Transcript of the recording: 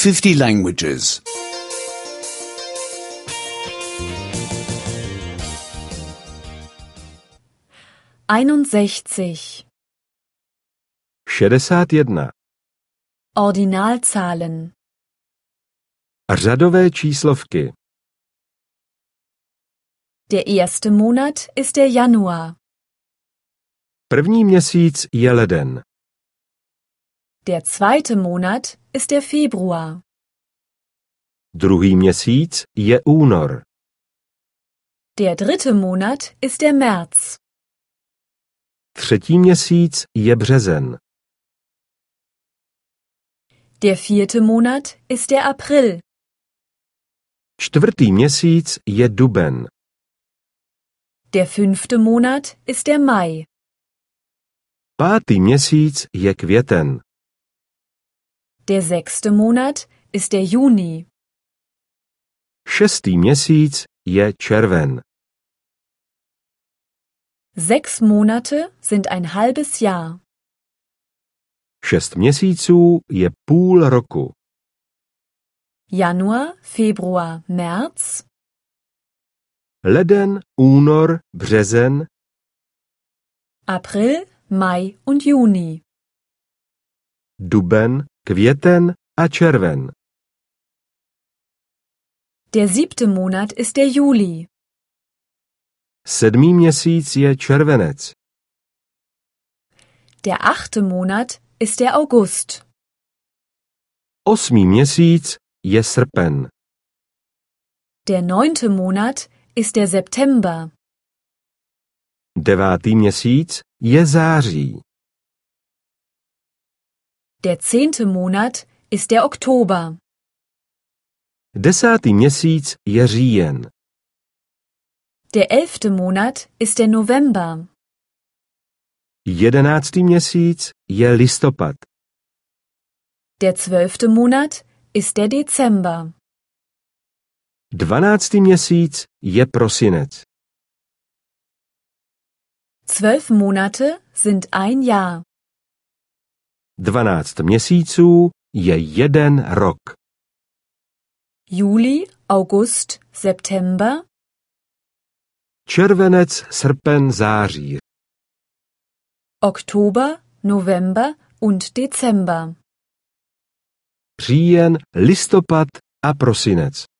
50 languages. 61. 61. Ordinalzahlen. Řadové číslovky. Der erste Monat ist der Januar. První měsíc je leden. Der zweite Monat ist der Februar. Druhý měsíc je únor. Der dritte Monat ist der März. Třetí měsíc je březen. Der vierte Monat ist der April. Čtvrtý měsíc je duben. Der fünfte Monat ist der Mai. Pátý měsíc je květen. Der sechste Monat ist der Juni. Šestý měsíc je červen. 6 Monate sind ein halbes Jahr. 6 měsíců je půl roku. Januar, Februar, März. Leden, únor, březen. April, Mai und Juni. Duben, květen a červen. Der siebte Monat ist der Juli. Sedmý měsíc je červenec. Der achte Monat ist der August. Osmý měsíc je srpen. Der neunte Monat ist der September. Devátý měsíc je září. Der zehnte Monat ist der Oktober. Desátý měsíc je říjen. Der elfte Monat ist der November. Jedenáctý měsíc je listopad. Der zwölfte Monat ist der Dezember. Dvanáctý měsíc je prosinec. 12 Monate sind ein Jahr. 12 měsíců je jeden rok. Juli, August, September. Červenec, srpen, září. Oktober, November und Dezember. Říjen, listopad a prosinec.